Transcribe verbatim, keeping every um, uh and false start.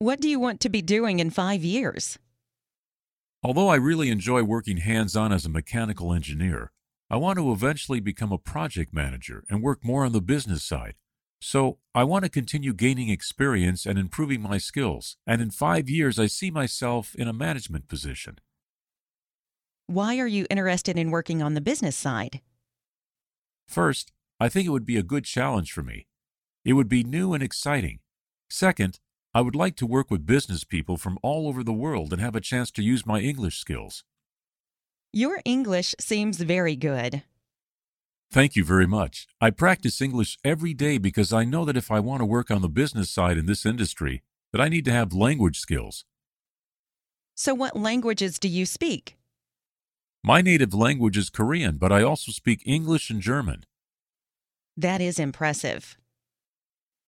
What do you want to be doing in five years? Although I really enjoy working hands-on as a mechanical engineer, I want to eventually become a project manager and work more on the business side. So I want to continue gaining experience and improving my skills, and in five years I see myself in a management position. Why are you interested in working on the business side? First, I think it would be a good challenge for me. It would be new and exciting. Second, I would like to work with business people from all over the world and have a chance to use my English skills. Your English seems very good. Thank you very much. I practice English every day because I know that if I want to work on the business side in this industry, that I need to have language skills. So what languages do you speak? My native language is Korean, but I also speak English and German. That is impressive.